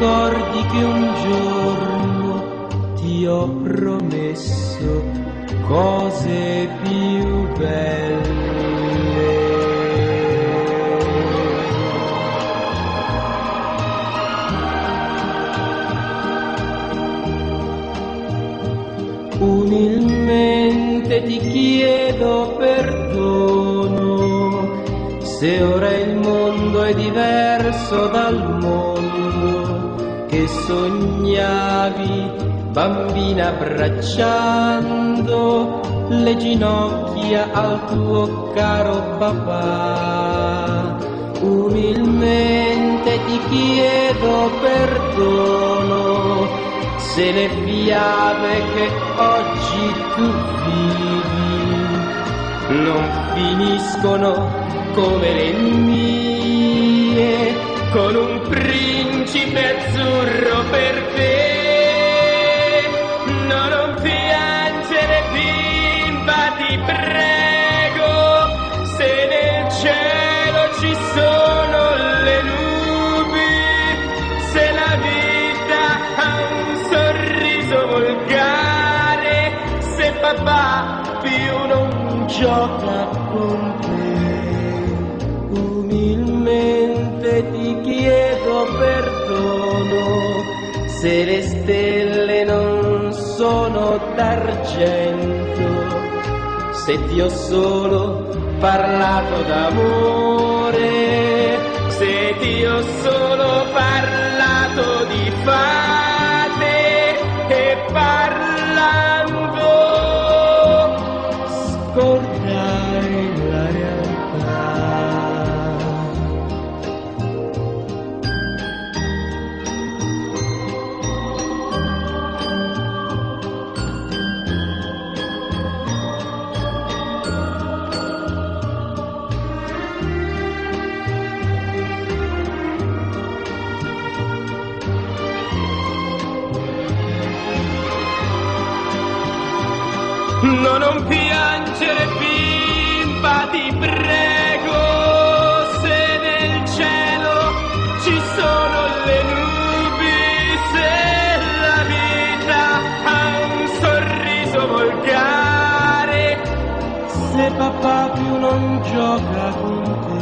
ricordi che un giorno ti ho promesso cose più belle. Umilmente ti chiedo perdono se ora il mondo è diverso dal mondo che sognavi, bambina, abbracciando le ginocchia al tuo caro papà. Umilmente ti chiedo perdono se le fiabe che oggi tu vivi non finiscono come le mie, con un principe azzurro per te. No, non piangere, bimba, ti prego, se nel cielo ci sono le nubi, se la vita ha un sorriso volgare, se papà più non gioca con te. Umilmente ti chiedo perdono se le stelle non sono d'argento, se ti ho solo parlato d'amore, se ti ho solo parlato di fate e parlando scordare la realtà. No, non piangere, bimba, ti prego, se nel cielo ci sono le nubi, se la vita ha un sorriso volgare, se papà più non gioca con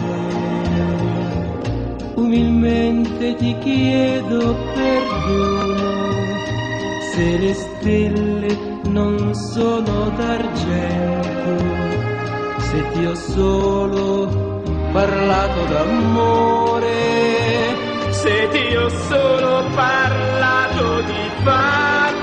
te. Umilmente ti chiedo perdono se le stelle non sono d'argento, se ti ho solo parlato d'amore, se ti ho solo parlato di fate